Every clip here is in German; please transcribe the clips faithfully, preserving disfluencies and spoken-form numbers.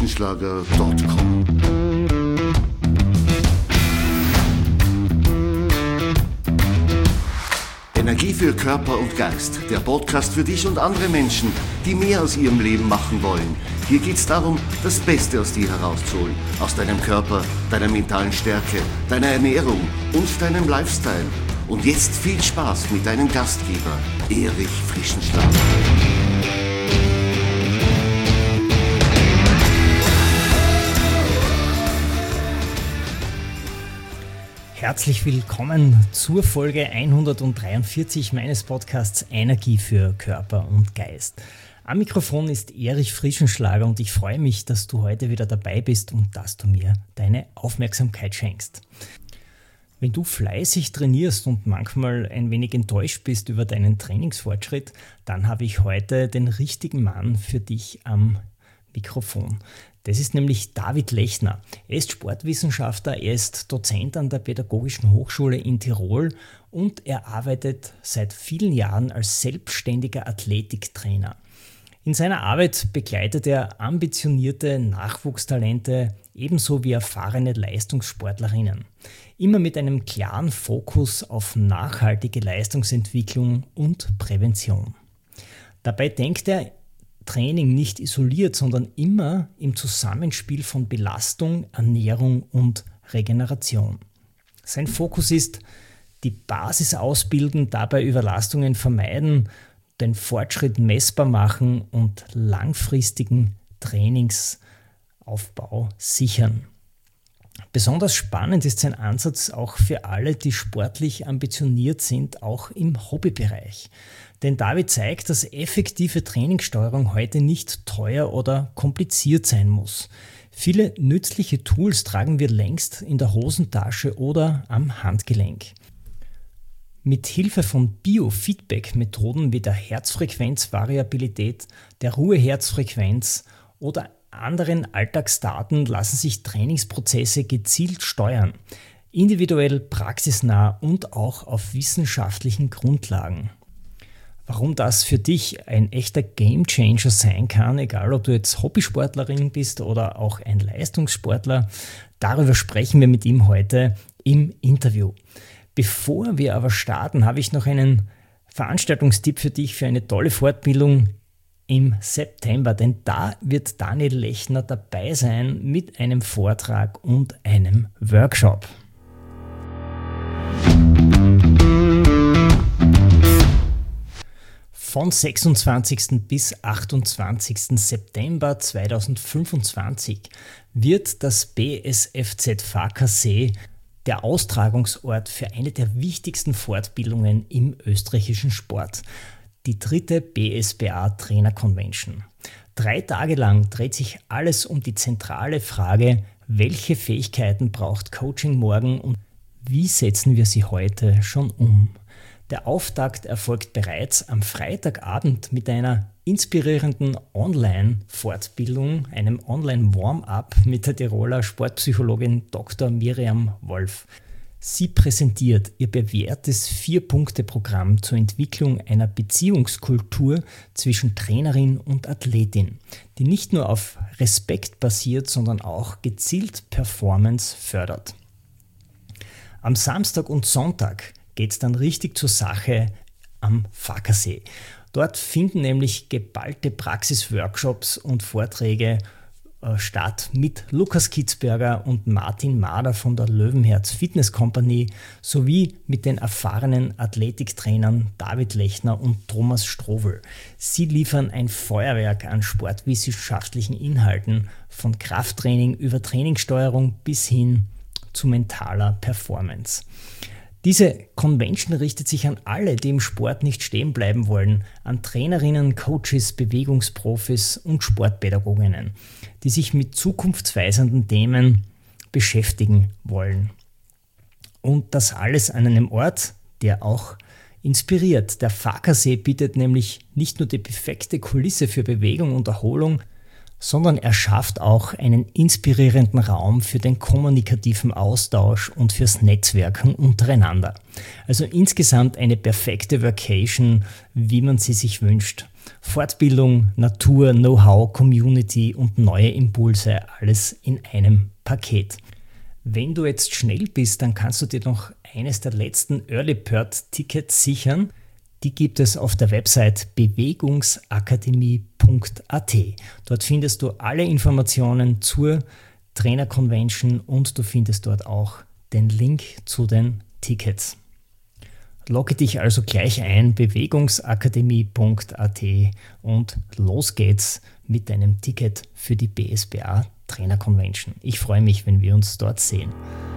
frischenschlager punkt com. Energie für Körper und Geist, der Podcast für dich und andere Menschen, die mehr aus ihrem Leben machen wollen. Hier geht es darum, das Beste aus dir herauszuholen, aus deinem Körper, deiner mentalen Stärke, deiner Ernährung und deinem Lifestyle. Und jetzt viel Spaß mit deinem Gastgeber, Erich Frischenschlager. Herzlich willkommen zur Folge hundertdreiundvierzig meines Podcasts Energie für Körper und Geist. Am Mikrofon ist Erich Frischenschlager und ich freue mich, dass du heute wieder dabei bist und dass du mir deine Aufmerksamkeit schenkst. Wenn du fleißig trainierst und manchmal ein wenig enttäuscht bist über deinen Trainingsfortschritt, dann habe ich heute den richtigen Mann für dich am Mikrofon. Das ist nämlich David Lechner. Er ist Sportwissenschaftler, er ist Dozent an der Pädagogischen Hochschule in Tirol und er arbeitet seit vielen Jahren als selbstständiger Athletiktrainer. In seiner Arbeit begleitet er ambitionierte Nachwuchstalente ebenso wie erfahrene Leistungssportlerinnen. Immer mit einem klaren Fokus auf nachhaltige Leistungsentwicklung und Prävention. Dabei denkt er Training nicht isoliert, sondern immer im Zusammenspiel von Belastung, Ernährung und Regeneration. Sein Fokus ist, die Basis ausbilden, dabei Überlastungen vermeiden, den Fortschritt messbar machen und langfristigen Trainingsaufbau sichern. Besonders spannend ist sein Ansatz auch für alle, die sportlich ambitioniert sind, auch im Hobbybereich. Denn David zeigt, dass effektive Trainingssteuerung heute nicht teuer oder kompliziert sein muss. Viele nützliche Tools tragen wir längst in der Hosentasche oder am Handgelenk. Mit Hilfe von Biofeedback-Methoden wie der Herzfrequenzvariabilität, der Ruheherzfrequenz oder anderen Alltagsdaten lassen sich Trainingsprozesse gezielt steuern, individuell, praxisnah und auch auf wissenschaftlichen Grundlagen. Warum das für dich ein echter Gamechanger sein kann, egal ob du jetzt Hobbysportlerin bist oder auch ein Leistungssportler, darüber sprechen wir mit ihm heute im Interview. Bevor wir aber starten, habe ich noch einen Veranstaltungstipp für dich für eine tolle Fortbildung im September, denn da wird Daniel Lechner dabei sein mit einem Vortrag und einem Workshop. Von sechsundzwanzigsten bis achtundzwanzigsten September zweitausendfünfundzwanzig wird das B S F Z Farkasee der Austragungsort für eine der wichtigsten Fortbildungen im österreichischen Sport, die dritte B S B A Trainer Convention. Drei Tage lang dreht sich alles um die zentrale Frage, welche Fähigkeiten braucht Coaching morgen und wie setzen wir sie heute schon um? Der Auftakt erfolgt bereits am Freitagabend mit einer inspirierenden Online-Fortbildung, einem Online-Warm-up mit der Tiroler Sportpsychologin Doktor Miriam Wolf. Sie präsentiert ihr bewährtes Vier-Punkte-Programm zur Entwicklung einer Beziehungskultur zwischen Trainerin und Athletin, die nicht nur auf Respekt basiert, sondern auch gezielt Performance fördert. Am Samstag und Sonntag geht es dann richtig zur Sache am Farkasee. Dort finden nämlich geballte Praxisworkshops und Vorträge äh, statt mit Lukas Kitzberger und Martin Mader von der Löwenherz Fitness Company sowie mit den erfahrenen Athletiktrainern David Lechner und Thomas Strowel. Sie liefern ein Feuerwerk an sportwissenschaftlichen Inhalten von Krafttraining über Trainingssteuerung bis hin zu mentaler Performance. Diese Convention richtet sich an alle, die im Sport nicht stehen bleiben wollen, an Trainerinnen, Coaches, Bewegungsprofis und Sportpädagoginnen, die sich mit zukunftsweisenden Themen beschäftigen wollen. Und das alles an einem Ort, der auch inspiriert. Der Farkasee bietet nämlich nicht nur die perfekte Kulisse für Bewegung und Erholung, sondern er schafft auch einen inspirierenden Raum für den kommunikativen Austausch und fürs Netzwerken untereinander. Also insgesamt eine perfekte Vacation, wie man sie sich wünscht. Fortbildung, Natur, Know-how, Community und neue Impulse, alles in einem Paket. Wenn du jetzt schnell bist, dann kannst du dir noch eines der letzten Early Bird Tickets sichern. Die gibt es auf der Website bewegungsakademie punkt a t. Dort findest du alle Informationen zur Trainer Convention und du findest dort auch den Link zu den Tickets. Logge dich also gleich ein, bewegungsakademie punkt a t, und los geht's mit deinem Ticket für die B S B A Trainer Convention. Ich freue mich, wenn wir uns dort sehen.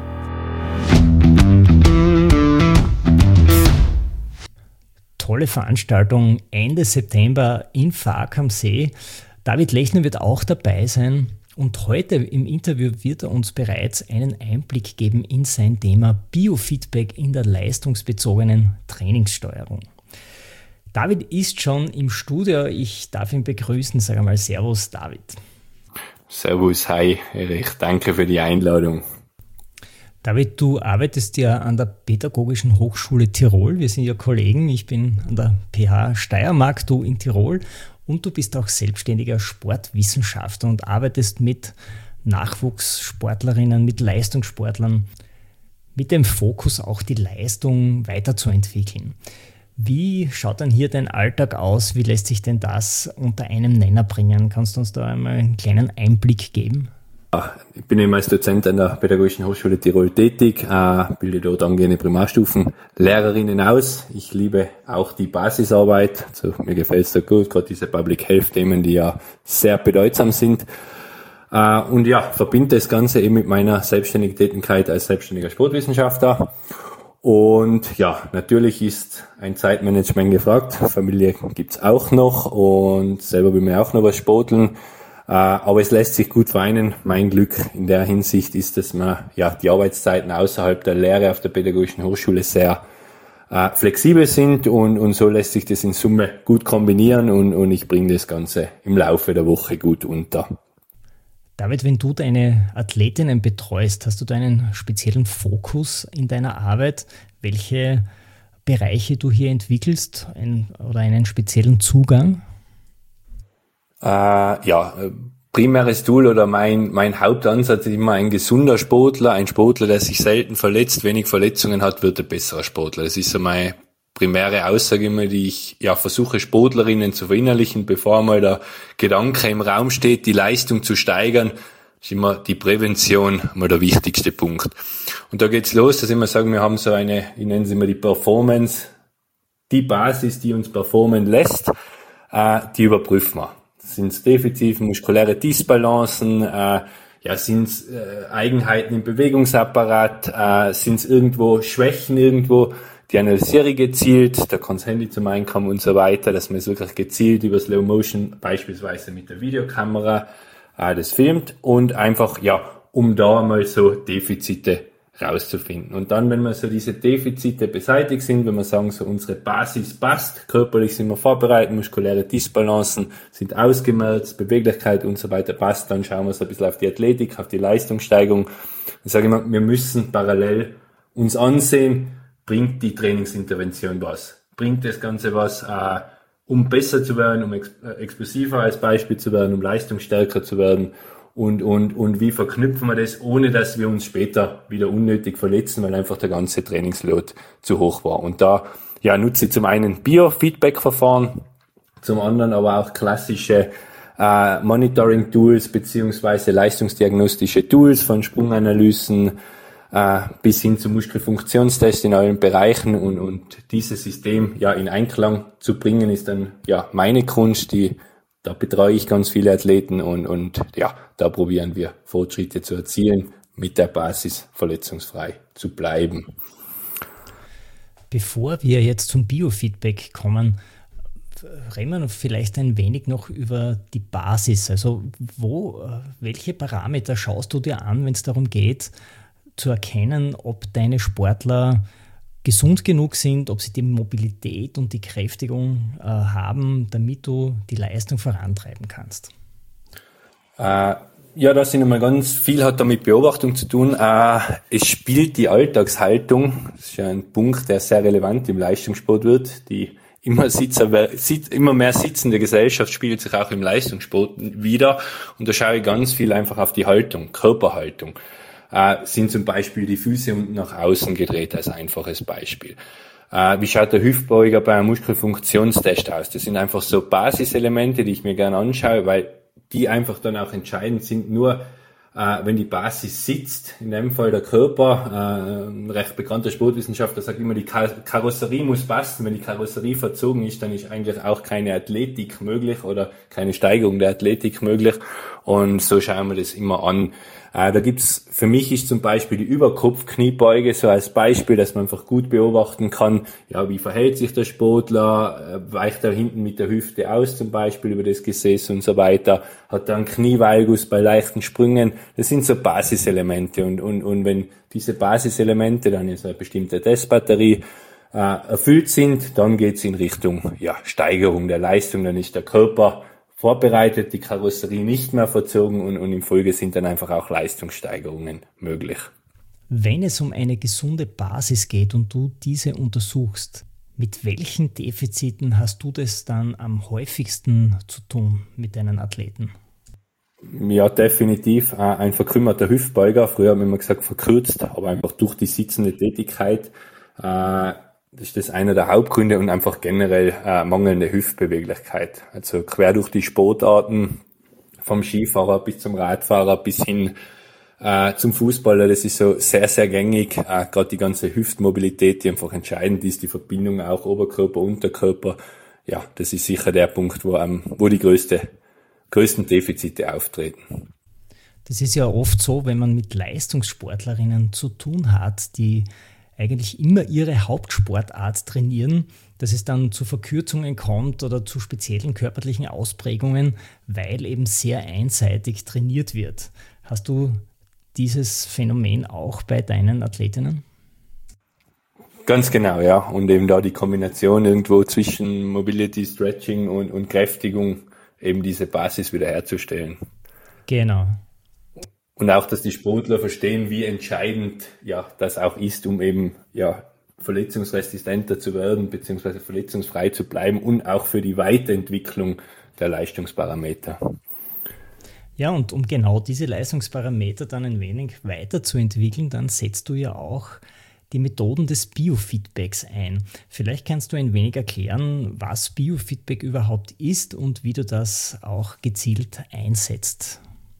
Tolle Veranstaltung Ende September in Vaag am See. David Lechner wird auch dabei sein und heute im Interview wird er uns bereits einen Einblick geben in sein Thema Biofeedback in der leistungsbezogenen Trainingssteuerung. David ist schon im Studio. Ich darf ihn begrüßen. Sag einmal Servus, David. Servus, hi Erich. Danke für die Einladung. David, du arbeitest ja an der Pädagogischen Hochschule Tirol. Wir sind ja Kollegen. Ich bin an der P H Steiermark, du in Tirol. Und du bist auch selbstständiger Sportwissenschaftler und arbeitest mit Nachwuchssportlerinnen, mit Leistungssportlern, mit dem Fokus auch die Leistung weiterzuentwickeln. Wie schaut dann hier dein Alltag aus? Wie lässt sich denn das unter einem Nenner bringen? Kannst du uns da einmal einen kleinen Einblick geben? Ich bin eben als Dozent an der Pädagogischen Hochschule Tirol tätig, bilde dort angehende Primarstufenlehrerinnen aus. Ich liebe auch die Basisarbeit, also mir gefällt es da gut, gerade diese Public Health Themen, die ja sehr bedeutsam sind. Und ja, verbinde das Ganze eben mit meiner selbstständigen Tätigkeit als selbstständiger Sportwissenschaftler. Und ja, natürlich ist ein Zeitmanagement gefragt. Familie gibt's auch noch und selber bin mir auch noch was sporteln. Aber es lässt sich gut vereinen. Mein Glück in der Hinsicht ist, dass man ja die Arbeitszeiten außerhalb der Lehre auf der Pädagogischen Hochschule sehr äh, flexibel sind und, und so lässt sich das in Summe gut kombinieren und, und ich bringe das Ganze im Laufe der Woche gut unter. David, wenn du deine Athletinnen betreust, hast du da einen speziellen Fokus in deiner Arbeit, welche Bereiche du hier entwickelst ein, oder einen speziellen Zugang? Äh, ja, primäres Tool oder mein mein Hauptansatz ist immer ein gesunder Sportler, ein Sportler, der sich selten verletzt, wenig Verletzungen hat, wird ein besserer Sportler. Das ist so meine primäre Aussage immer, die ich ja versuche Sportlerinnen zu verinnerlichen, bevor mal der Gedanke im Raum steht, die Leistung zu steigern, ist immer die Prävention mal der wichtigste Punkt. Und da geht's los, dass immer sagen, wir haben so eine, ich nenne sie immer die Performance, die Basis, die uns performen lässt, äh, die überprüfen wir. Sind es definitiv muskuläre Disbalancen, äh, ja, sind es äh, Eigenheiten im Bewegungsapparat, äh, sind es irgendwo Schwächen irgendwo, die analysiere ich gezielt, da kann das Handy zum Einkommen und so weiter, dass man es wirklich gezielt über Slow Motion, beispielsweise mit der Videokamera, äh, das filmt und einfach, ja, um da mal so Defizite rauszufinden. Und dann, wenn wir so diese Defizite beseitigt sind, wenn wir sagen, so unsere Basis passt, körperlich sind wir vorbereitet, muskuläre Disbalancen sind ausgemerzt, Beweglichkeit und so weiter passt, dann schauen wir so ein bisschen auf die Athletik, auf die Leistungssteigerung. Ich sage immer, wir müssen parallel uns ansehen, bringt die Trainingsintervention was? Bringt das Ganze was, äh, um besser zu werden, um ex- äh, explosiver als Beispiel zu werden, um leistungsstärker zu werden? Und, und, und wie verknüpfen wir das, ohne dass wir uns später wieder unnötig verletzen, weil einfach der ganze Trainingsload zu hoch war. Und da, ja, nutze ich zum einen Biofeedback-Verfahren, zum anderen aber auch klassische äh, Monitoring-Tools beziehungsweise leistungsdiagnostische Tools von Sprunganalysen äh, bis hin zu Muskelfunktionstests in allen Bereichen und, und dieses System ja in Einklang zu bringen, ist dann ja meine Kunst, die Da betreue ich ganz viele Athleten und, und ja, da probieren wir Fortschritte zu erzielen, mit der Basis verletzungsfrei zu bleiben. Bevor wir jetzt zum Biofeedback kommen, reden wir vielleicht ein wenig noch über die Basis. Also wo, welche Parameter schaust du dir an, wenn es darum geht, zu erkennen, ob deine Sportler gesund genug sind, ob sie die Mobilität und die Kräftigung äh, haben, damit du die Leistung vorantreiben kannst? Äh, ja, das sind einmal ganz viel, hat da mit Beobachtung zu tun. Äh, es spielt die Alltagshaltung. Das ist ja ein Punkt, der sehr relevant im Leistungssport wird. Die immer, Sitzer, immer mehr sitzende Gesellschaft spielt sich auch im Leistungssport wieder. Und da schaue ich ganz viel einfach auf die Haltung, Körperhaltung. Äh, sind zum Beispiel die Füße unten nach außen gedreht als einfaches Beispiel. Äh, wie schaut der Hüftbeuger bei einem Muskelfunktionstest aus? Das sind einfach so Basiselemente, die ich mir gerne anschaue, weil die einfach dann auch entscheidend sind. Nur äh, wenn die Basis sitzt, in dem Fall der Körper, äh, ein recht bekannter Sportwissenschaftler sagt immer, die Kar- Karosserie muss passen. Wenn die Karosserie verzogen ist, dann ist eigentlich auch keine Athletik möglich oder keine Steigerung der Athletik möglich. Und so schauen wir das immer an. Äh, da gibt's, für mich ist zum Beispiel die Überkopf-Kniebeuge so als Beispiel, dass man einfach gut beobachten kann, ja, wie verhält sich der Sportler, äh, weicht er hinten mit der Hüfte aus zum Beispiel über das Gesäß und so weiter, hat er einen Knievalgus bei leichten Sprüngen. Das sind so Basiselemente und, und, und wenn diese Basiselemente dann in so einer bestimmten Testbatterie äh, erfüllt sind, dann geht's in Richtung, ja, Steigerung der Leistung, dann ist der Körper vorbereitet, die Karosserie nicht mehr verzogen und, und in Folge sind dann einfach auch Leistungssteigerungen möglich. Wenn es um eine gesunde Basis geht und du diese untersuchst, mit welchen Defiziten hast du das dann am häufigsten zu tun mit deinen Athleten? Ja, definitiv ein verkrümmerter Hüftbeuger. Früher haben wir immer gesagt verkürzt, aber einfach durch die sitzende Tätigkeit äh, das ist das einer der Hauptgründe und einfach generell äh, mangelnde Hüftbeweglichkeit. Also quer durch die Sportarten, vom Skifahrer bis zum Radfahrer bis hin äh, zum Fußballer, das ist so sehr, sehr gängig. Äh, gerade die ganze Hüftmobilität, die einfach entscheidend ist, die Verbindung auch Oberkörper, Unterkörper. Ja, das ist sicher der Punkt, wo, ähm, wo die größte, größten Defizite auftreten. Das ist ja oft so, wenn man mit Leistungssportlerinnen zu tun hat, die eigentlich immer ihre Hauptsportart trainieren, dass es dann zu Verkürzungen kommt oder zu speziellen körperlichen Ausprägungen, weil eben sehr einseitig trainiert wird. Hast du dieses Phänomen auch bei deinen Athletinnen? Ganz genau, ja. Und eben da die Kombination irgendwo zwischen Mobility, Stretching und, und Kräftigung, eben diese Basis wiederherzustellen. Genau. Und auch, dass die Sportler verstehen, wie entscheidend ja das auch ist, um eben ja verletzungsresistenter zu werden, beziehungsweise verletzungsfrei zu bleiben und auch für die Weiterentwicklung der Leistungsparameter. Ja, und um genau diese Leistungsparameter dann ein wenig weiterzuentwickeln, dann setzt du ja auch die Methoden des Biofeedbacks ein. Vielleicht kannst du ein wenig erklären, was Biofeedback überhaupt ist und wie du das auch gezielt einsetzt.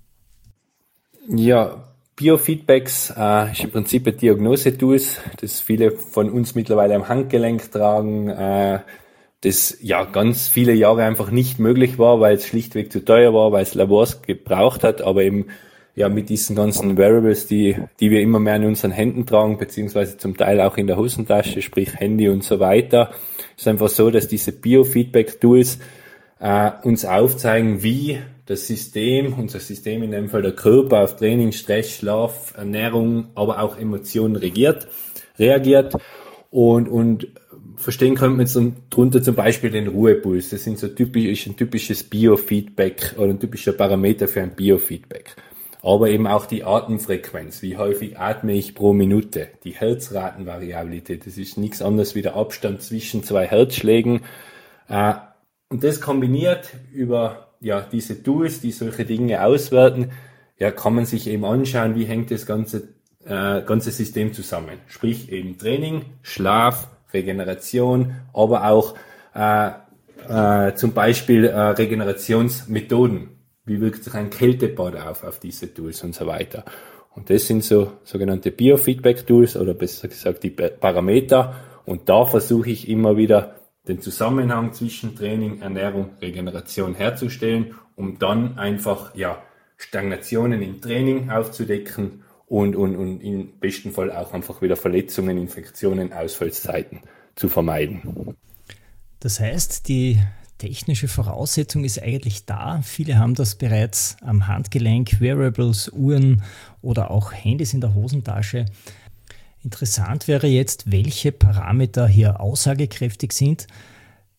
Ja, Biofeedbacks äh, ist im Prinzip ein Diagnosetool, das viele von uns mittlerweile am Handgelenk tragen, äh, das ja ganz viele Jahre einfach nicht möglich war, weil es schlichtweg zu teuer war, weil es Labors gebraucht hat, aber eben ja mit diesen ganzen Wearables, die die wir immer mehr in unseren Händen tragen, beziehungsweise zum Teil auch in der Hosentasche, sprich Handy und so weiter, ist einfach so, dass diese Biofeedback-Tools äh, uns aufzeigen, wie das System, unser System in dem Fall der Körper auf Training, Stress, Schlaf, Ernährung, aber auch Emotionen reagiert, reagiert und, und verstehen könnte man jetzt darunter zum Beispiel den Ruhepuls. Das sind so typisch, ein typisches Biofeedback oder ein typischer Parameter für ein Biofeedback. Aber eben auch die Atemfrequenz, wie häufig atme ich pro Minute, die Herzratenvariabilität, das ist nichts anderes wie der Abstand zwischen zwei Herzschlägen. Und das kombiniert über ja diese Tools, die solche Dinge auswerten, ja kann man sich eben anschauen, wie hängt das ganze äh, ganze System zusammen. Sprich eben Training, Schlaf, Regeneration, aber auch äh, äh, zum Beispiel äh, Regenerationsmethoden. Wie wirkt sich ein Kältebad auf auf diese Tools und so weiter. Und das sind so sogenannte Biofeedback-Tools oder besser gesagt die Parameter. Und da versuche ich immer wieder den Zusammenhang zwischen Training, Ernährung, Regeneration herzustellen, um dann einfach ja Stagnationen im Training aufzudecken und, und, und im besten Fall auch einfach wieder Verletzungen, Infektionen, Ausfallszeiten zu vermeiden. Das heißt, die technische Voraussetzung ist eigentlich da. Viele haben das bereits am Handgelenk, Wearables, Uhren oder auch Handys in der Hosentasche. Interessant wäre jetzt, welche Parameter hier aussagekräftig sind.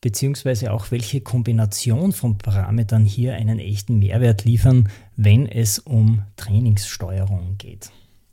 beziehungsweise auch welche Kombination von Parametern hier einen echten Mehrwert liefern, wenn es um Trainingssteuerung geht.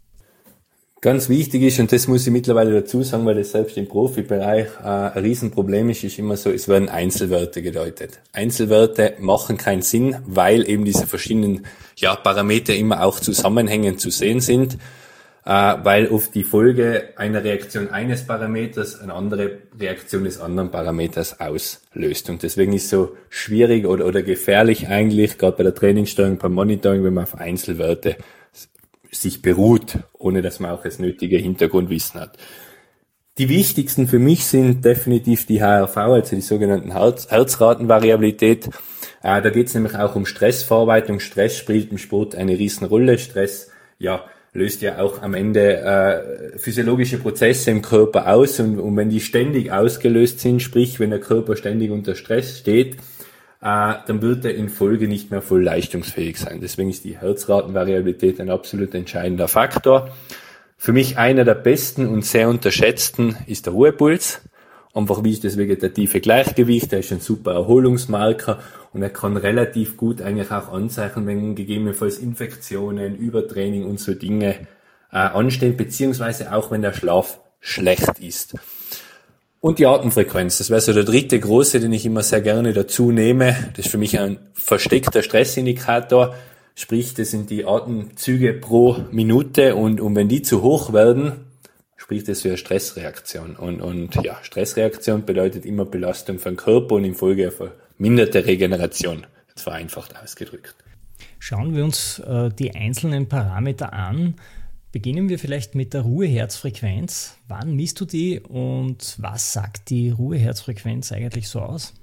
Ganz wichtig ist, und das muss ich mittlerweile dazu sagen, weil das selbst im Profibereich äh, ein Riesenproblem ist, ist immer so, es werden Einzelwerte gedeutet. Einzelwerte machen keinen Sinn, weil eben diese verschiedenen ja, Parameter immer auch zusammenhängend zu sehen sind, äh, weil oft die Folge einer Reaktion eines Parameters eine andere Reaktion des anderen Parameters auslöst. Und deswegen ist es so schwierig oder, oder gefährlich eigentlich, gerade bei der Trainingssteuerung, beim Monitoring, wenn man auf Einzelwerte sich beruht, ohne dass man auch das nötige Hintergrundwissen hat. Die wichtigsten für mich sind definitiv die H R V, also die sogenannten Herz- Herzratenvariabilität. Äh, da geht es nämlich auch um Stressverarbeitung. Stress spielt im Sport eine Riesenrolle. Stress, ja, löst ja auch am Ende äh, physiologische Prozesse im Körper aus und, und wenn die ständig ausgelöst sind, sprich, wenn der Körper ständig unter Stress steht, Uh, dann wird er in Folge nicht mehr voll leistungsfähig sein. Deswegen ist die Herzratenvariabilität ein absolut entscheidender Faktor. Für mich einer der besten und sehr unterschätzten ist der Ruhepuls. Einfach wie ist das vegetative Gleichgewicht, er ist ein super Erholungsmarker und er kann relativ gut eigentlich auch anzeichnen, wenn gegebenenfalls Infektionen, Übertraining und so Dinge uh, anstehen, beziehungsweise auch wenn der Schlaf schlecht ist. Und die Atemfrequenz, das wäre so der dritte große, den ich immer sehr gerne dazu nehme. Das ist für mich ein versteckter Stressindikator, sprich, das sind die Atemzüge pro Minute und, und wenn die zu hoch werden, spricht das für eine Stressreaktion. Und, und ja, Stressreaktion bedeutet immer Belastung für den Körper und in Folge eine verminderte Regeneration, jetzt vereinfacht ausgedrückt. Schauen wir uns äh, die einzelnen Parameter an. Beginnen wir vielleicht mit der Ruheherzfrequenz. Wann misst du die und was sagt die Ruheherzfrequenz eigentlich so aus?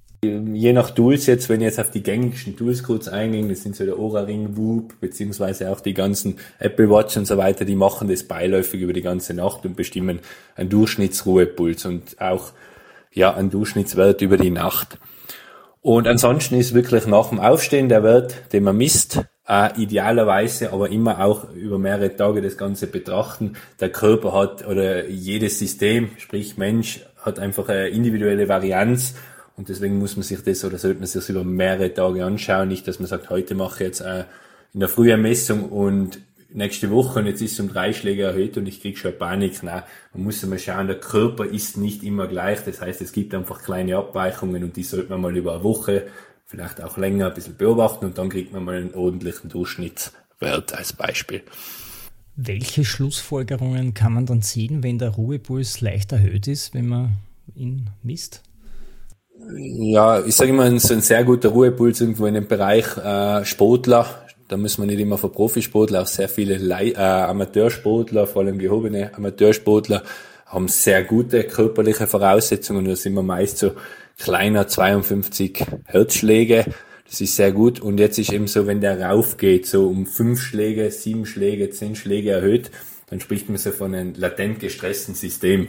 Je nach Tools jetzt, wenn ich jetzt auf die gängigsten Tools kurz eingehen, das sind so der Oura Ring, Whoop, beziehungsweise auch die ganzen Apple Watch und so weiter, die machen das beiläufig über die ganze Nacht und bestimmen einen Durchschnittsruhepuls und auch ja einen Durchschnittswert über die Nacht. Und ansonsten ist wirklich nach dem Aufstehen der Wert, den man misst, äh, idealerweise aber immer auch über mehrere Tage das Ganze betrachten. Der Körper hat oder jedes System, sprich Mensch, hat einfach eine individuelle Varianz und deswegen muss man sich das oder sollte man sich das über mehrere Tage anschauen. Nicht, dass man sagt, heute mache ich jetzt äh, in der Früh eine Messung und nächste Woche und jetzt ist es um drei Schläge erhöht und ich kriege schon Panik. Nein, man muss einmal schauen, der Körper ist nicht immer gleich. Das heißt, es gibt einfach kleine Abweichungen und die sollte man mal über eine Woche, vielleicht auch länger, ein bisschen beobachten und dann kriegt man mal einen ordentlichen Durchschnittswert als Beispiel. Welche Schlussfolgerungen kann man dann ziehen, wenn der Ruhepuls leicht erhöht ist, wenn man ihn misst? Ja, ich sage immer, so ein sehr guter Ruhepuls irgendwo in dem Bereich äh, Sportler. Da müssen wir nicht immer von Profisportler, auch sehr viele Le- äh, Amateursportler, vor allem gehobene Amateursportler, haben sehr gute körperliche Voraussetzungen. Da sind wir meist so kleiner zweiundfünfzig Herzschläge. Das ist sehr gut. Und jetzt ist eben so, wenn der raufgeht, so um fünf Schläge, sieben Schläge, zehn Schläge erhöht, dann spricht man so von einem latent gestressten System.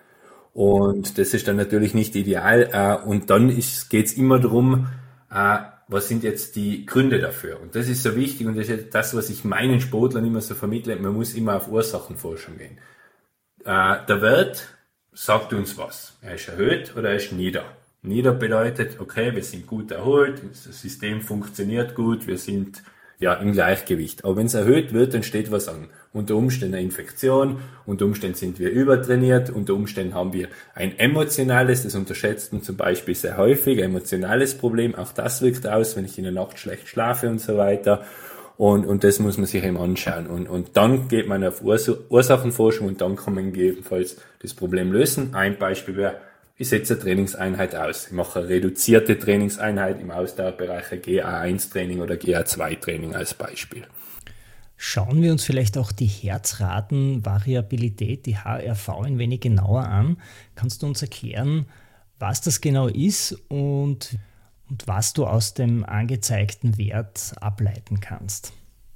Und das ist dann natürlich nicht ideal. Und dann geht es immer darum, was sind jetzt die Gründe dafür? Und das ist so wichtig und das ist das, was ich meinen Sportlern immer so vermittle. Man muss immer auf Ursachenforschung gehen. Der Wert sagt uns was. Er ist erhöht oder er ist nieder. Nieder bedeutet, okay, wir sind gut erholt, das System funktioniert gut, wir sind ja im Gleichgewicht. Aber wenn es erhöht wird, dann steht was an. Unter Umständen eine Infektion, unter Umständen sind wir übertrainiert, unter Umständen haben wir ein emotionales, das unterschätzt man zum Beispiel sehr häufig, emotionales Problem, auch das wirkt aus, wenn ich in der Nacht schlecht schlafe und so weiter. Und, und das muss man sich eben anschauen. Und, und dann geht man auf Urs- Ursachenforschung und dann kann man gegebenenfalls das Problem lösen. Ein Beispiel wäre, ich setze eine Trainingseinheit aus. Ich mache eine reduzierte Trainingseinheit im Ausdauerbereich, ein G A eins Training oder G A zwei Training als Beispiel. Schauen wir uns vielleicht auch die Herzratenvariabilität, die H R V, ein wenig genauer an. Kannst du uns erklären, was das genau ist und, und was du aus dem angezeigten Wert ableiten kannst?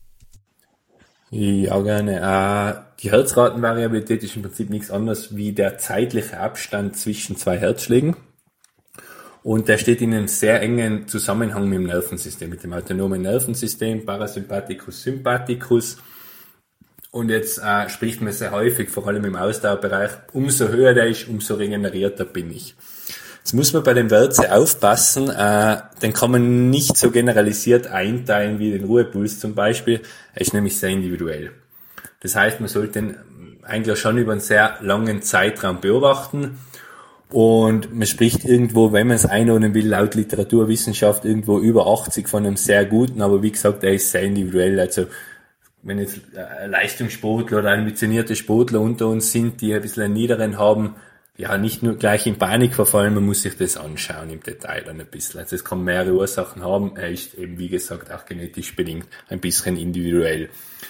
Ja, gerne. Die Herzratenvariabilität ist im Prinzip nichts anderes wie der zeitliche Abstand zwischen zwei Herzschlägen. Und der steht in einem sehr engen Zusammenhang mit dem Nervensystem, mit dem autonomen Nervensystem, Parasympathikus, Sympathikus. Und jetzt äh, spricht man sehr häufig, vor allem im Ausdauerbereich, umso höher der ist, umso regenerierter bin ich. Jetzt muss man bei dem Wert sehr aufpassen, äh, den kann man nicht so generalisiert einteilen wie den Ruhepuls zum Beispiel. Er ist nämlich sehr individuell. Das heißt, man sollte ihn eigentlich schon über einen sehr langen Zeitraum beobachten. Und man spricht irgendwo, wenn man es einordnen will, laut Literaturwissenschaft irgendwo über achtzig von einem sehr guten, aber wie gesagt, er ist sehr individuell. Also wenn jetzt Leistungssportler oder ambitionierte Sportler unter uns sind, die ein bisschen einen niederen haben, ja, nicht nur gleich in Panik verfallen, man muss sich das anschauen im Detail dann ein bisschen. Also es kann mehrere Ursachen haben, er ist eben, wie gesagt, auch genetisch bedingt ein bisschen individuell.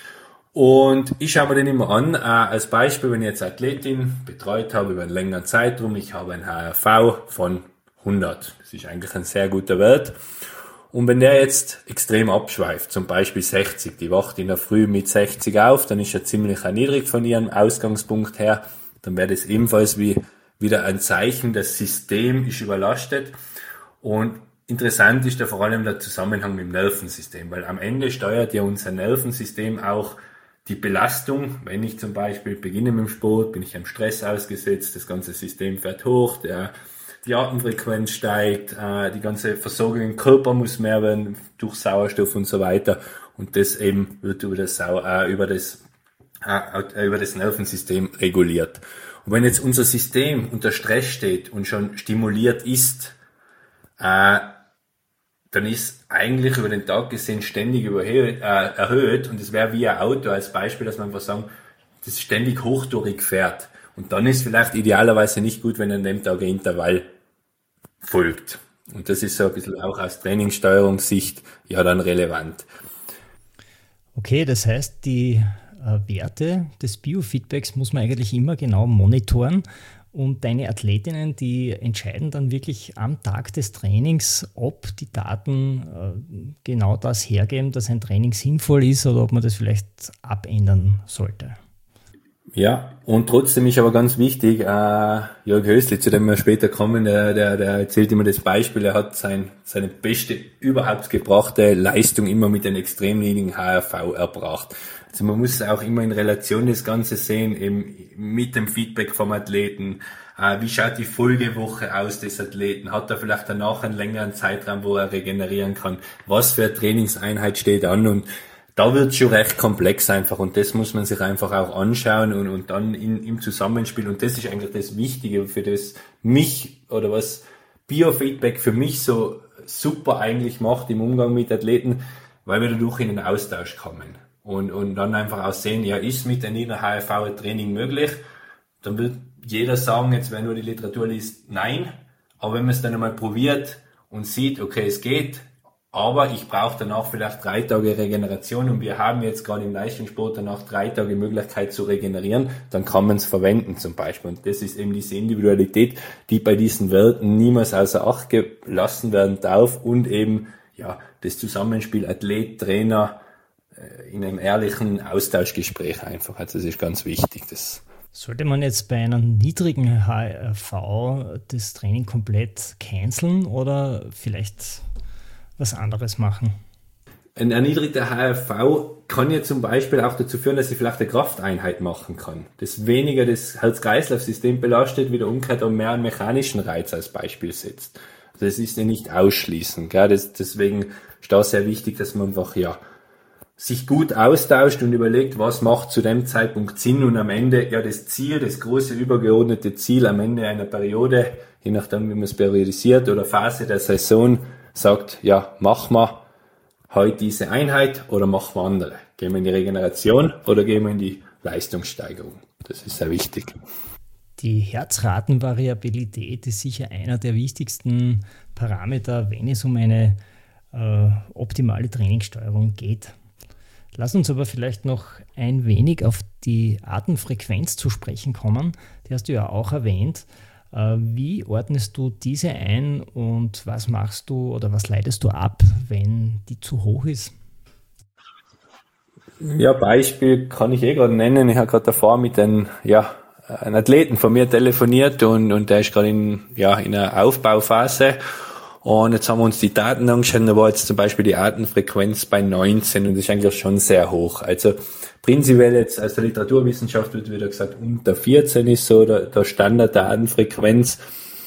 Und ich schaue mir den immer an, äh, als Beispiel, wenn ich jetzt Athletin betreut habe über einen längeren Zeitraum, ich habe ein H R V von hundert. Das ist eigentlich ein sehr guter Wert. Und wenn der jetzt extrem abschweift, zum Beispiel sechzig, die wacht in der Früh mit sechzig auf, dann ist er ziemlich erniedrigt von ihrem Ausgangspunkt her, dann wäre das ebenfalls wie wieder ein Zeichen, das System ist überlastet. Und interessant ist da vor allem der Zusammenhang mit dem Nervensystem, weil am Ende steuert ja unser Nervensystem auch die Belastung. Wenn ich zum Beispiel beginne mit dem Sport, bin ich einem Stress ausgesetzt, das ganze System fährt hoch, der, die Atemfrequenz steigt, äh, die ganze Versorgung im Körper muss mehr werden durch Sauerstoff und so weiter. Und das eben wird über das, Sau äh, über das, äh, über das Nervensystem reguliert. Und wenn jetzt unser System unter Stress steht und schon stimuliert ist, äh, dann ist eigentlich über den Tag gesehen ständig überhöht, äh, erhöht, und es wäre wie ein Auto als Beispiel, dass man einfach sagen, das ständig hochtourig fährt. Und dann ist vielleicht idealerweise nicht gut, wenn an dem Tag ein Intervall folgt. Und das ist so ein bisschen auch aus Trainingssteuerungssicht ja dann relevant. Okay, das heißt, die äh, Werte des Biofeedbacks muss man eigentlich immer genau monitoren. Und deine Athletinnen, die entscheiden dann wirklich am Tag des Trainings, ob die Daten äh, genau das hergeben, dass ein Training sinnvoll ist oder ob man das vielleicht abändern sollte. Ja, und trotzdem ist aber ganz wichtig, äh, Jörg Hösli, zu dem wir später kommen, der, der, der erzählt immer das Beispiel, er hat sein, seine beste überhaupt gebrachte Leistung immer mit einem extrem niedrigen H R V erbracht. Also man muss auch immer in Relation das Ganze sehen, eben mit dem Feedback vom Athleten. Äh, wie schaut die Folgewoche aus des Athleten? Hat er vielleicht danach einen längeren Zeitraum, wo er regenerieren kann? Was für eine Trainingseinheit steht an? Und da wird es schon recht komplex einfach. Und das muss man sich einfach auch anschauen und, und dann in, im Zusammenspiel. Und das ist eigentlich das Wichtige, für das mich oder was Biofeedback für mich so super eigentlich macht im Umgang mit Athleten, weil wir dadurch in den Austausch kommen. Und, und dann einfach auch sehen, ja, ist mit einem niedrigen H R V ein Training möglich? Dann wird jeder sagen, jetzt wenn nur die Literatur liest, nein. Aber wenn man es dann einmal probiert und sieht, okay, es geht, aber ich brauche danach vielleicht drei Tage Regeneration und wir haben jetzt gerade im Leistungssport danach drei Tage Möglichkeit zu regenerieren, dann kann man es verwenden zum Beispiel. Und das ist eben diese Individualität, die bei diesen Werten niemals außer Acht gelassen werden darf, und eben ja das Zusammenspiel Athlet, Trainer, in einem ehrlichen Austauschgespräch einfach. Also das ist ganz wichtig. Das Sollte man jetzt bei einem niedrigen H R V das Training komplett canceln oder vielleicht was anderes machen? Ein erniedrigter H R V kann ja zum Beispiel auch dazu führen, dass ich vielleicht eine Krafteinheit machen kann. Das weniger das Herz-Kreislauf-System belastet, wieder umgekehrt und mehr einen mechanischen Reiz als Beispiel setzt. Also das ist ja nicht ausschließen. Gell? Das, deswegen ist da sehr wichtig, dass man einfach ja sich gut austauscht und überlegt, was macht zu dem Zeitpunkt Sinn, und am Ende ja das Ziel, das große übergeordnete Ziel am Ende einer Periode, je nachdem wie man es periodisiert oder Phase der Saison, sagt, ja, machen wir heute diese Einheit oder machen wir andere. Gehen wir in die Regeneration oder gehen wir in die Leistungssteigerung. Das ist sehr wichtig. Die Herzratenvariabilität ist sicher einer der wichtigsten Parameter, wenn es um eine äh, optimale Trainingssteuerung geht. Lass uns aber vielleicht noch ein wenig auf die Atemfrequenz zu sprechen kommen. Die hast du ja auch erwähnt. Wie ordnest du diese ein und was machst du oder was leitest du ab, wenn die zu hoch ist? Ja, Beispiel kann ich eh gerade nennen. Ich habe gerade davor mit einem, ja, einem Athleten von mir telefoniert und, und der ist gerade in, ja, in einer Aufbauphase. Und jetzt haben wir uns die Daten angeschaut, da war jetzt zum Beispiel die Atemfrequenz bei neunzehn und das ist eigentlich schon sehr hoch. Also prinzipiell jetzt aus der Literaturwissenschaft wird wieder gesagt, unter vierzehn ist so der, der Standard der Atemfrequenz.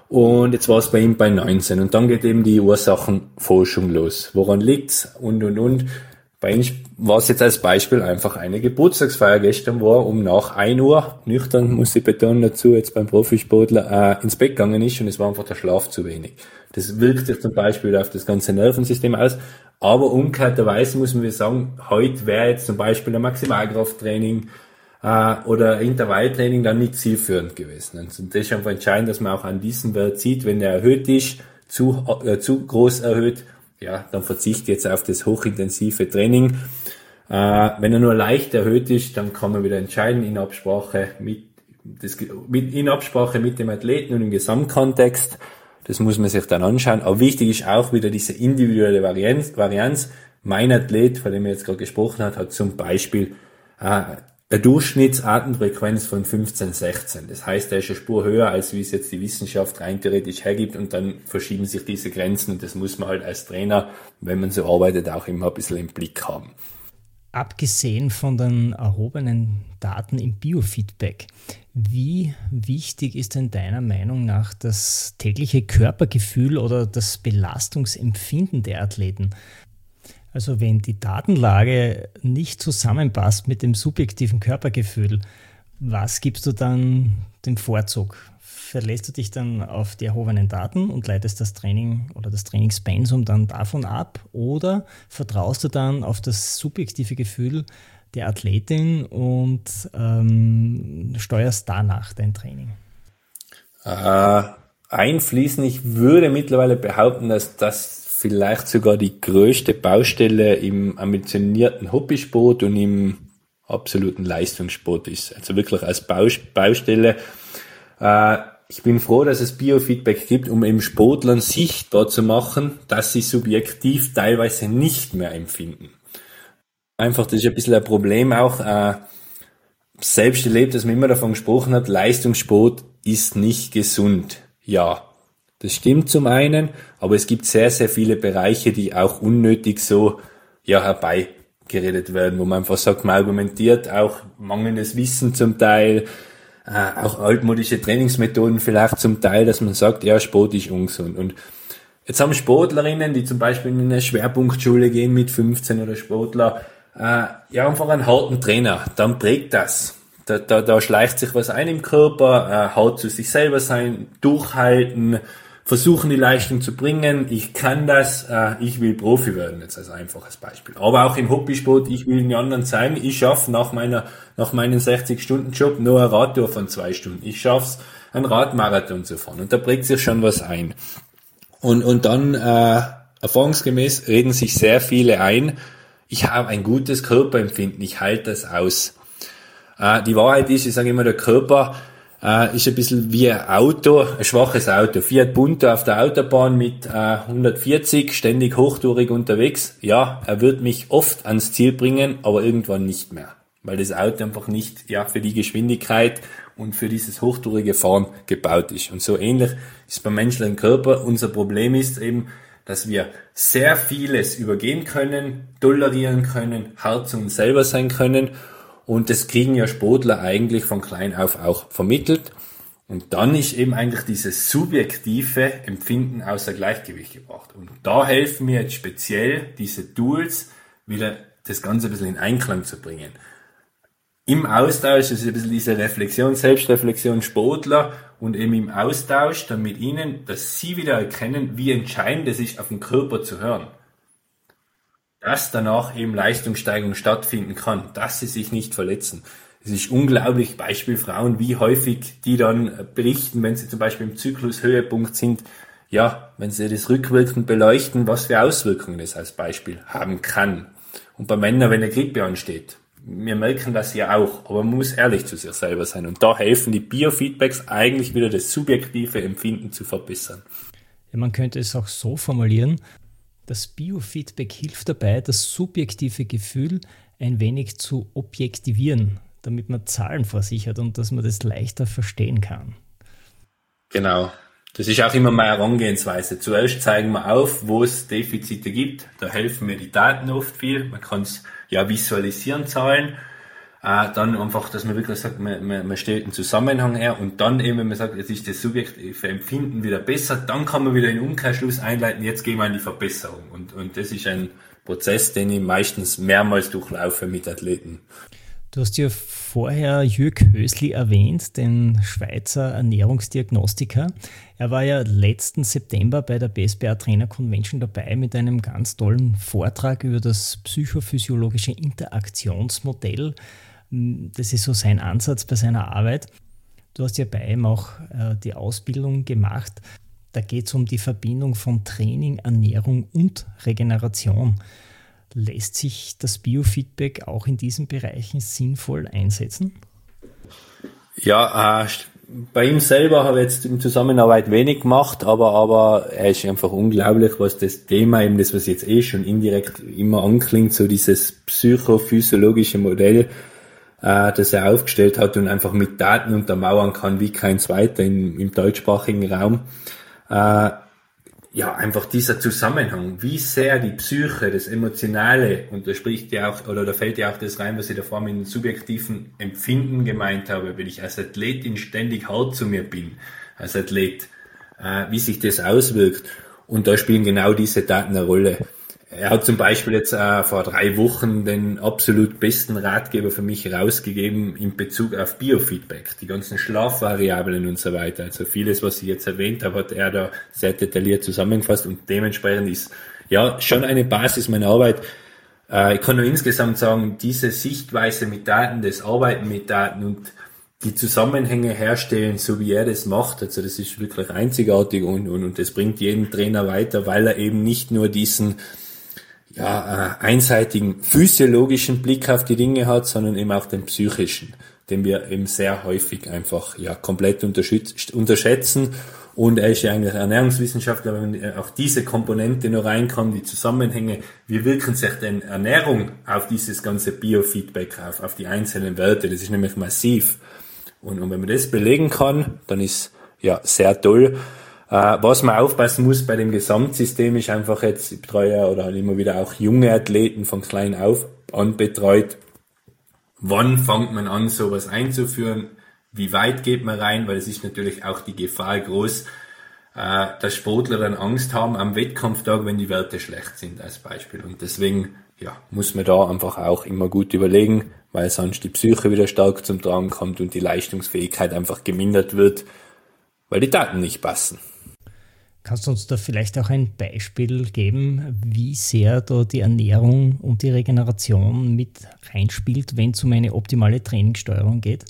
Und jetzt war es bei ihm bei neunzehn. Und dann geht eben die Ursachenforschung los. Woran liegt's? Und, und, und. Bei ihm war es jetzt als Beispiel einfach eine Geburtstagsfeier gestern war, um nach ein Uhr, nüchtern muss ich betonen dazu, jetzt beim Profisportler, äh, ins Bett gegangen ist und es war einfach der Schlaf zu wenig. Das wirkt sich zum Beispiel auf das ganze Nervensystem aus. Aber umgekehrterweise muss man sagen, heute wäre jetzt zum Beispiel ein Maximalkrafttraining äh, oder Intervalltraining dann nicht zielführend gewesen. Und das ist einfach entscheidend, dass man auch an diesem Wert sieht, wenn der erhöht ist, zu, äh, zu groß erhöht, ja, dann verzichte jetzt auf das hochintensive Training. Äh, wenn er nur leicht erhöht ist, dann kann man wieder entscheiden in Absprache mit, das, mit, in Absprache mit dem Athleten und im Gesamtkontext. Das muss man sich dann anschauen. Aber wichtig ist auch wieder diese individuelle Varianz. Varianz. Mein Athlet, von dem er jetzt gerade gesprochen hat, hat zum Beispiel äh, eine Durchschnittsatemfrequenz von fünfzehn, sechzehn. Das heißt, er ist eine Spur höher, als wie es jetzt die Wissenschaft rein theoretisch hergibt, und dann verschieben sich diese Grenzen, und das muss man halt als Trainer, wenn man so arbeitet, auch immer ein bisschen im Blick haben. Abgesehen von den erhobenen Daten im Biofeedback, wie wichtig ist denn deiner Meinung nach das tägliche Körpergefühl oder das Belastungsempfinden der Athleten? Also wenn die Datenlage nicht zusammenpasst mit dem subjektiven Körpergefühl, was gibst du dann dem Vorzug? Verlässt du dich dann auf die erhobenen Daten und leitest das Training oder das Trainingspensum dann davon ab, oder vertraust du dann auf das subjektive Gefühl der Athletin und ähm, steuerst danach dein Training? Äh, einfließen, ich würde mittlerweile behaupten, dass das vielleicht sogar die größte Baustelle im ambitionierten Hobbysport und im absoluten Leistungssport ist. Also wirklich als Baustelle. Äh, ich bin froh, dass es Biofeedback gibt, um eben Sportlern sichtbar zu machen, dass sie subjektiv teilweise nicht mehr empfinden. Einfach, das ist ein bisschen ein Problem auch. Äh, selbst erlebt, dass man immer davon gesprochen hat, Leistungssport ist nicht gesund. Ja. Das stimmt zum einen, aber es gibt sehr, sehr viele Bereiche, die auch unnötig so, ja, herbeigeredet werden, wo man einfach sagt, man argumentiert auch mangelndes Wissen zum Teil, äh, auch altmodische Trainingsmethoden vielleicht zum Teil, dass man sagt, ja, Sport ist ungesund. Und jetzt haben Sportlerinnen, die zum Beispiel in eine Schwerpunktschule gehen mit fünfzehn, oder Sportler, äh, ja, einfach einen harten Trainer, dann prägt das. Da, da, da schleicht sich was ein im Körper, äh, hart zu sich selber sein, durchhalten, versuchen die Leistung zu bringen, ich kann das, äh, ich will Profi werden, jetzt als einfaches Beispiel. Aber auch im Hobbysport, ich will den anderen zeigen, ich schaffe nach meiner, nach meinem sechzig-Stunden-Job nur eine Radtour von zwei Stunden. Ich schaff's, einen Radmarathon zu fahren, und da prägt sich schon was ein. Und, und dann, äh, erfahrungsgemäß reden sich sehr viele ein, ich habe ein gutes Körperempfinden, ich halte das aus. Äh, die Wahrheit ist, ich sage immer, der Körper Uh, ist ein bisschen wie ein Auto, ein schwaches Auto. Fiat Punto auf der Autobahn mit uh, hundertvierzig, ständig hochtourig unterwegs. Ja, er wird mich oft ans Ziel bringen, aber irgendwann nicht mehr. Weil das Auto einfach nicht, ja, für die Geschwindigkeit und für dieses hochtourige Fahren gebaut ist. Und so ähnlich ist beim menschlichen Körper. Unser Problem ist eben, dass wir sehr vieles übergehen können, tolerieren können, hart zu uns selber sein können. Und das kriegen ja Sportler eigentlich von klein auf auch vermittelt. Und dann ist eben eigentlich dieses subjektive Empfinden außer Gleichgewicht gebracht. Und da helfen mir jetzt speziell diese Tools, wieder das Ganze ein bisschen in Einklang zu bringen. Im Austausch, das ist ein bisschen diese Reflexion, Selbstreflexion Sportler, und eben im Austausch dann mit ihnen, dass sie wieder erkennen, wie entscheidend es ist, auf den Körper zu hören. Dass danach eben Leistungssteigerung stattfinden kann, dass sie sich nicht verletzen. Es ist unglaublich, Beispiel Frauen, wie häufig die dann berichten, wenn sie zum Beispiel im Zyklushöhepunkt sind, ja, wenn sie das rückwirkend beleuchten, was für Auswirkungen das als Beispiel haben kann. Und bei Männern, wenn eine Grippe ansteht, wir merken das ja auch, aber man muss ehrlich zu sich selber sein. Und da helfen die Biofeedbacks eigentlich wieder, das subjektive Empfinden zu verbessern. Ja, man könnte es auch so formulieren: Das Biofeedback hilft dabei, das subjektive Gefühl ein wenig zu objektivieren, damit man Zahlen vor sich hat und dass man das leichter verstehen kann. Genau. Das ist auch immer meine Herangehensweise. Zuerst zeigen wir auf, wo es Defizite gibt. Da helfen mir die Daten oft viel. Man kann es ja visualisieren, Zahlen. Äh, dann einfach, dass man wirklich sagt, man, man, man stellt einen Zusammenhang her und dann eben, wenn man sagt, jetzt ist das subjektive Empfinden wieder besser, dann kann man wieder den Umkehrschluss einleiten, jetzt gehen wir in die Verbesserung. Und, und das ist ein Prozess, den ich meistens mehrmals durchlaufe mit Athleten. Du hast ja vorher Jürg Hösli erwähnt, den Schweizer Ernährungsdiagnostiker. Er war ja letzten September bei der B S B A Trainer Convention dabei mit einem ganz tollen Vortrag über das psychophysiologische Interaktionsmodell. Das ist so sein Ansatz bei seiner Arbeit. Du hast ja bei ihm auch äh, die Ausbildung gemacht. Da geht es um die Verbindung von Training, Ernährung und Regeneration. Lässt sich das Biofeedback auch in diesen Bereichen sinnvoll einsetzen? Ja, äh, bei ihm selber habe ich jetzt in Zusammenarbeit wenig gemacht, aber, aber er ist einfach unglaublich, was das Thema, eben das, was jetzt eh schon indirekt immer anklingt, so dieses psychophysiologische Modell, äh, das er aufgestellt hat und einfach mit Daten untermauern kann, wie kein zweiter im, im deutschsprachigen Raum. Äh, ja, einfach dieser Zusammenhang, wie sehr die Psyche, das Emotionale, und da spricht ja auch, oder da fällt ja auch das rein, was ich davor mit dem subjektiven Empfinden gemeint habe, wenn ich als Athletin ständig hart zu mir bin, als Athlet, äh, wie sich das auswirkt. Und da spielen genau diese Daten eine Rolle. Er hat zum Beispiel jetzt äh, vor drei Wochen den absolut besten Ratgeber für mich rausgegeben in Bezug auf Biofeedback, die ganzen Schlafvariablen und so weiter. Also vieles, was ich jetzt erwähnt habe, hat er da sehr detailliert zusammengefasst und dementsprechend ist ja schon eine Basis meiner Arbeit. Äh, ich kann nur insgesamt sagen, diese Sichtweise mit Daten, das Arbeiten mit Daten und die Zusammenhänge herstellen, so wie er das macht, also das ist wirklich einzigartig und, und, und das bringt jeden Trainer weiter, weil er eben nicht nur diesen ja, äh, einseitigen physiologischen Blick auf die Dinge hat, sondern eben auch den psychischen, den wir eben sehr häufig einfach ja komplett unterschätzen. Und er ist ja eigentlich Ernährungswissenschaftler, wenn auch diese Komponente noch reinkommt, die Zusammenhänge, wie wirken sich denn Ernährung auf dieses ganze Biofeedback auf, auf die einzelnen Werte, das ist nämlich massiv. Und, und wenn man das belegen kann, dann ist ja sehr toll. Uh, was man aufpassen muss bei dem Gesamtsystem ist einfach jetzt, ich betreue oder halt immer wieder auch junge Athleten von klein auf an betreut. Wann fängt man an, sowas einzuführen? Wie weit geht man rein? Weil es ist natürlich auch die Gefahr groß, uh, dass Sportler dann Angst haben am Wettkampftag, wenn die Werte schlecht sind als Beispiel. Und deswegen ja, muss man da einfach auch immer gut überlegen, weil sonst die Psyche wieder stark zum Tragen kommt und die Leistungsfähigkeit einfach gemindert wird, weil die Daten nicht passen. Kannst du uns da vielleicht auch ein Beispiel geben, wie sehr da die Ernährung und die Regeneration mit reinspielt, wenn es um eine optimale Trainingssteuerung geht?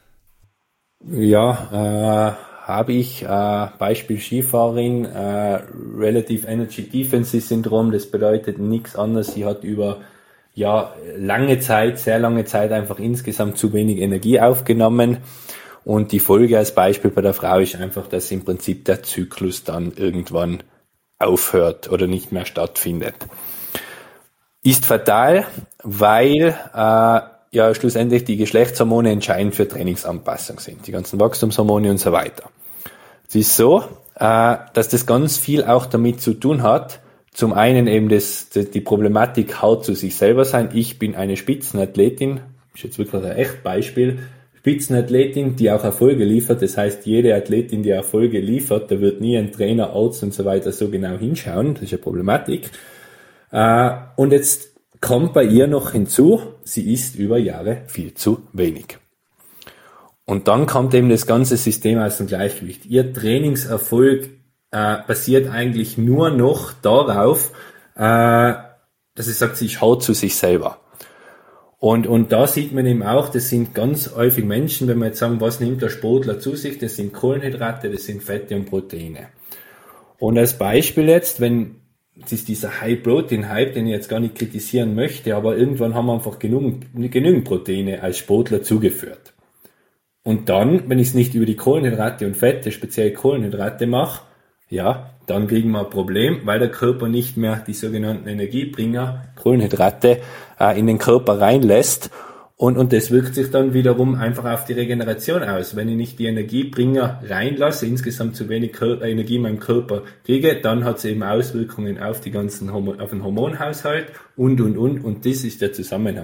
Ja, äh, habe ich. Äh, Beispiel Skifahrerin, äh, Relative Energy Deficiency Syndrom, das bedeutet nichts anderes. Sie hat über ja lange Zeit, sehr lange Zeit einfach insgesamt zu wenig Energie aufgenommen. Und die Folge als Beispiel bei der Frau ist einfach, dass im Prinzip der Zyklus dann irgendwann aufhört oder nicht mehr stattfindet. Ist fatal, weil äh, ja schlussendlich die Geschlechtshormone entscheidend für Trainingsanpassung sind, die ganzen Wachstumshormone und so weiter. Es ist so, äh, dass das ganz viel auch damit zu tun hat, zum einen eben das, die Problematik hart zu sich selber sein. Ich bin eine Spitzenathletin, ist jetzt wirklich ein echt Beispiel, Spitzenathletin, die auch Erfolge liefert. Das heißt, jede Athletin, die Erfolge liefert, da wird nie ein Trainer, Arzt und so weiter so genau hinschauen. Das ist eine Problematik. Und jetzt kommt bei ihr noch hinzu, sie isst über Jahre viel zu wenig. Und dann kommt eben das ganze System aus dem Gleichgewicht. Ihr Trainingserfolg äh, basiert eigentlich nur noch darauf, äh, dass sie sagt, sie ist hart zu sich selber. Und, und da sieht man eben auch, das sind ganz häufig Menschen, wenn wir jetzt sagen, was nimmt der Sportler zu sich, das sind Kohlenhydrate, das sind Fette und Proteine. Und als Beispiel jetzt, wenn, das ist dieser High-Protein-Hype, den ich jetzt gar nicht kritisieren möchte, aber irgendwann haben wir einfach genügend, genügend Proteine als Sportler zugeführt. Und dann, wenn ich es nicht über die Kohlenhydrate und Fette, speziell Kohlenhydrate mache, ja, dann kriegen wir ein Problem, weil der Körper nicht mehr die sogenannten Energiebringer, Kohlenhydrate, äh, in den Körper reinlässt. Und, und das wirkt sich dann wiederum einfach auf die Regeneration aus. Wenn ich nicht die Energiebringer reinlasse, insgesamt zu wenig Körper, Energie in meinem Körper kriege, dann hat es eben Auswirkungen auf die ganzen Hormon, auf den Hormonhaushalt und, und, und. Und das ist der Zusammenhang.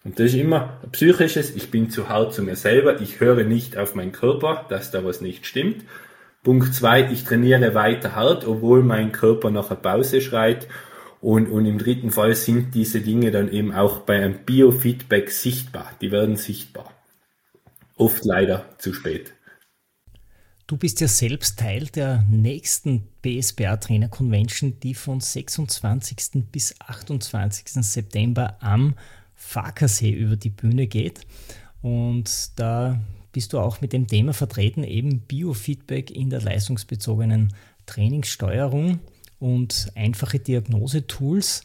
Und das ist immer ein psychisches, ich bin zu hart zu mir selber, ich höre nicht auf meinen Körper, dass da was nicht stimmt. Punkt zwei, ich trainiere weiter hart, obwohl mein Körper nach einer Pause schreit. Und, und im dritten Fall sind diese Dinge dann eben auch bei einem Biofeedback sichtbar. Die werden sichtbar. Oft leider zu spät. Du bist ja selbst Teil der nächsten B S B A-Trainer Convention, die von sechsundzwanzigsten bis achtundzwanzigsten September am Farkasee über die Bühne geht. Und da bist du auch mit dem Thema vertreten, eben Biofeedback in der leistungsbezogenen Trainingssteuerung und einfache Diagnosetools.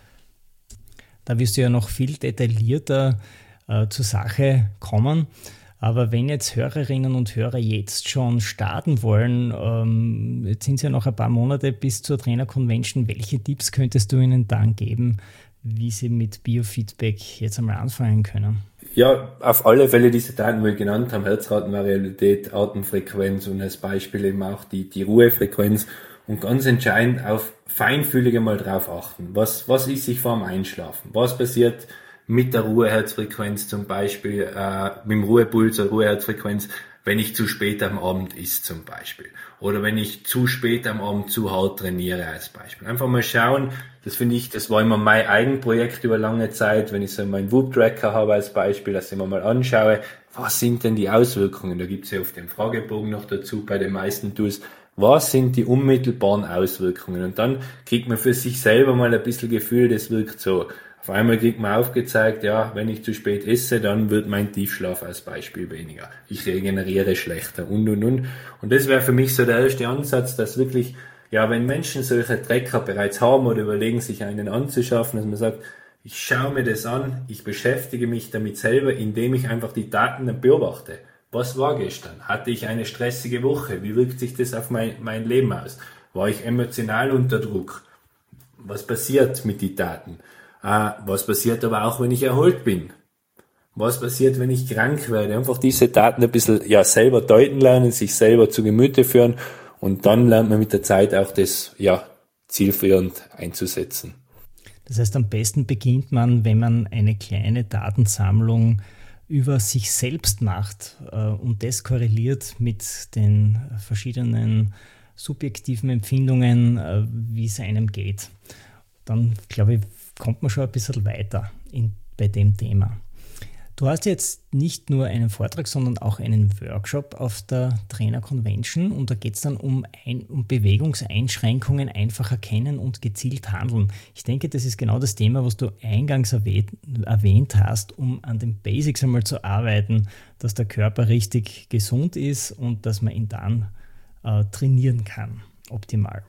Da wirst du ja noch viel detaillierter äh, zur Sache kommen. Aber wenn jetzt Hörerinnen und Hörer jetzt schon starten wollen, ähm, jetzt sind es ja noch ein paar Monate bis zur Trainer-Convention, welche Tipps könntest du ihnen dann geben, wie sie mit Biofeedback jetzt einmal anfangen können? Ja, auf alle Fälle diese Daten, die wir genannt haben, Herzratenvariabilität, Atemfrequenz und als Beispiel eben auch die, die Ruhefrequenz und ganz entscheidend auf feinfühlig mal drauf achten. Was, was ist sich vor dem Einschlafen? Was passiert mit der Ruheherzfrequenz zum Beispiel, äh, mit dem Ruhepuls oder Ruheherzfrequenz, wenn ich zu spät am Abend isst zum Beispiel. Oder wenn ich zu spät am Abend zu hart trainiere als Beispiel. Einfach mal schauen, das finde ich, das war immer mein Eigenprojekt über lange Zeit, wenn ich so meinen Whoop-Tracker habe als Beispiel, dass ich mir mal anschaue, was sind denn die Auswirkungen? Da gibt es ja oft den Fragebogen noch dazu bei den meisten Tools. Was sind die unmittelbaren Auswirkungen? Und dann kriegt man für sich selber mal ein bisschen Gefühl, das wirkt so. Auf einmal kriegt man aufgezeigt, ja, wenn ich zu spät esse, dann wird mein Tiefschlaf als Beispiel weniger. Ich regeneriere schlechter und, und, und. Und das wäre für mich so der erste Ansatz, dass wirklich, ja, wenn Menschen solche Tracker bereits haben oder überlegen, sich einen anzuschaffen, dass man sagt, ich schaue mir das an, ich beschäftige mich damit selber, indem ich einfach die Daten dann beobachte. Was war gestern? Hatte ich eine stressige Woche? Wie wirkt sich das auf mein, mein Leben aus? War ich emotional unter Druck? Was passiert mit den Daten? Uh, was passiert aber auch, wenn ich erholt bin? Was passiert, wenn ich krank werde? Einfach diese Daten ein bisschen ja selber deuten lernen, sich selber zu Gemüte führen und dann lernt man mit der Zeit auch das ja zielführend einzusetzen. Das heißt, am besten beginnt man, wenn man eine kleine Datensammlung über sich selbst macht uh, und das korreliert mit den verschiedenen subjektiven Empfindungen, uh, wie es einem geht. Dann, glaube ich, kommt man schon ein bisschen weiter in, bei dem Thema. Du hast jetzt nicht nur einen Vortrag, sondern auch einen Workshop auf der Trainer Convention und da geht es dann um, ein, um Bewegungseinschränkungen einfach erkennen und gezielt handeln. Ich denke, das ist genau das Thema, was du eingangs erwähnt, erwähnt hast, um an den Basics einmal zu arbeiten, dass der Körper richtig gesund ist und dass man ihn dann äh, trainieren kann, optimal.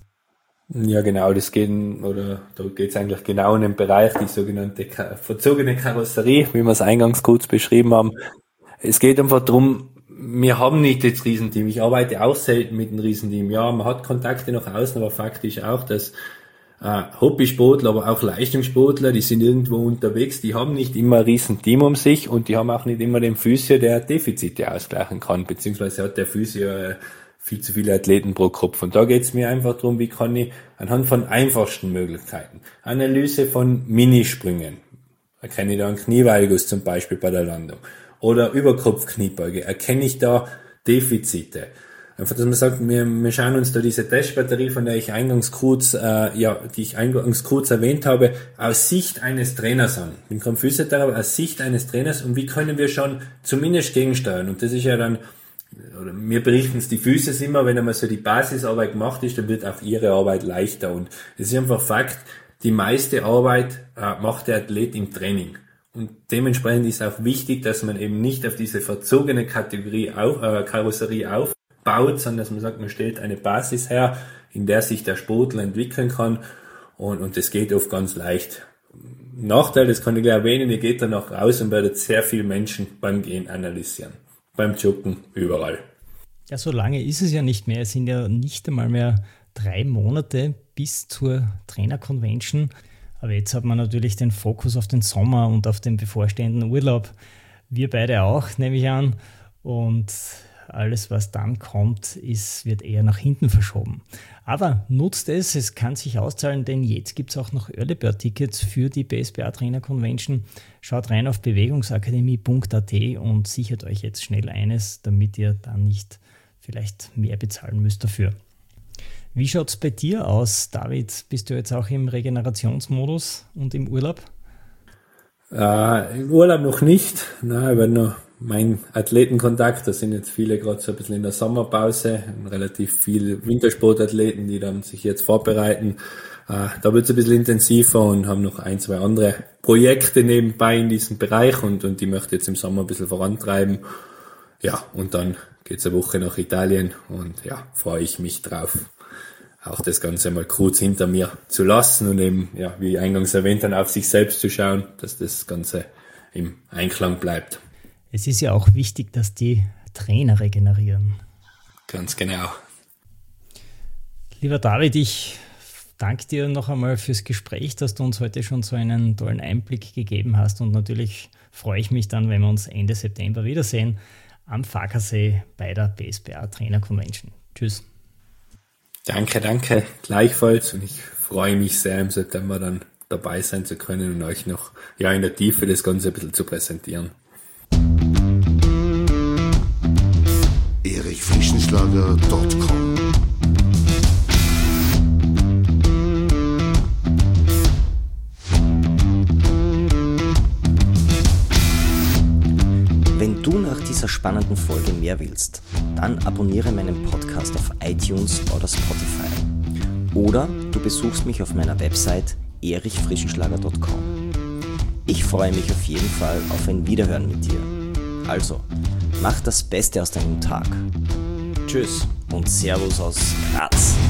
Ja, genau, das geht, oder da geht es eigentlich genau in den Bereich, die sogenannte verzogene Karosserie, wie wir es eingangs kurz beschrieben haben. Es geht einfach darum, wir haben nicht das Riesenteam. Ich arbeite auch selten mit einem Riesenteam. Ja, man hat Kontakte nach außen, aber faktisch auch, dass äh, Hobbysportler, aber auch Leistungssportler, die sind irgendwo unterwegs, die haben nicht immer ein Riesenteam um sich und die haben auch nicht immer den Physio, der Defizite ausgleichen kann, beziehungsweise hat der Physio äh, viel zu viele Athleten pro Kopf. Und da geht es mir einfach darum, wie kann ich anhand von einfachsten Möglichkeiten, Analyse von Minisprüngen, erkenne ich da einen Knievalgus zum Beispiel bei der Landung, oder Überkopfkniebeuge, erkenne ich da Defizite. Einfach, dass man sagt, wir, wir schauen uns da diese Testbatterie, von der ich eingangs kurz, äh, ja, die ich eingangs kurz erwähnt habe, aus Sicht eines Trainers an. Ich bin kein Physiotherapeut, aus Sicht eines Trainers, und wie können wir schon zumindest gegensteuern? Und das ist ja dann, oder mir berichten es die Physios immer, wenn einmal so die Basisarbeit gemacht ist, dann wird auch ihre Arbeit leichter. Und es ist einfach Fakt, die meiste Arbeit äh, macht der Athlet im Training. Und dementsprechend ist auch wichtig, dass man eben nicht auf diese verzogene Kategorie auf, äh, Karosserie aufbaut, sondern dass man sagt, man stellt eine Basis her, in der sich der Sportler entwickeln kann. Und, und das geht oft ganz leicht. Nachteil, das kann ich gleich erwähnen, ihr geht danach raus und werdet sehr viele Menschen beim Gehen analysieren. Beim Joggen, überall. Ja, so lange ist es ja nicht mehr. Es sind ja nicht einmal mehr drei Monate bis zur Trainer-Convention. Aber jetzt hat man natürlich den Fokus auf den Sommer und auf den bevorstehenden Urlaub. Wir beide auch, nehme ich an. Und alles, was dann kommt, ist, wird eher nach hinten verschoben. Aber nutzt es, es kann sich auszahlen, denn jetzt gibt es auch noch Early Bird Tickets für die B S B A Trainer Convention. Schaut rein auf bewegungsakademie punkt a t und sichert euch jetzt schnell eines, damit ihr dann nicht vielleicht mehr bezahlen müsst dafür. Wie schaut es bei dir aus, David? Bist du jetzt auch im Regenerationsmodus und im Urlaub? Äh, Im Urlaub noch nicht. Nein, aber noch mein Athletenkontakt, da sind jetzt viele gerade so ein bisschen in der Sommerpause, relativ viele Wintersportathleten, die dann sich jetzt vorbereiten. Äh, da wird es ein bisschen intensiver und haben noch ein, zwei andere Projekte nebenbei in diesem Bereich und, und die möchte ich jetzt im Sommer ein bisschen vorantreiben. Ja, und dann geht's eine Woche nach Italien und ja, freue ich mich drauf, auch das Ganze mal kurz hinter mir zu lassen und eben, ja, wie eingangs erwähnt, dann auf sich selbst zu schauen, dass das Ganze im Einklang bleibt. Es ist ja auch wichtig, dass die Trainer regenerieren. Ganz genau. Lieber David, ich danke dir noch einmal fürs Gespräch, dass du uns heute schon so einen tollen Einblick gegeben hast und natürlich freue ich mich dann, wenn wir uns Ende September wiedersehen am Farkasee bei der B S B A Trainer Convention. Tschüss. Danke, danke, gleichfalls und ich freue mich sehr im September dann dabei sein zu können und euch noch ja in der Tiefe das Ganze ein bisschen zu präsentieren. erich frischenschlager punkt com Wenn du nach dieser spannenden Folge mehr willst, dann abonniere meinen Podcast auf iTunes oder Spotify. Oder du besuchst mich auf meiner Website erich frischenschlager punkt com. Ich freue mich auf jeden Fall auf ein Wiederhören mit dir. Also, mach das Beste aus deinem Tag. Tschüss und Servus aus Graz.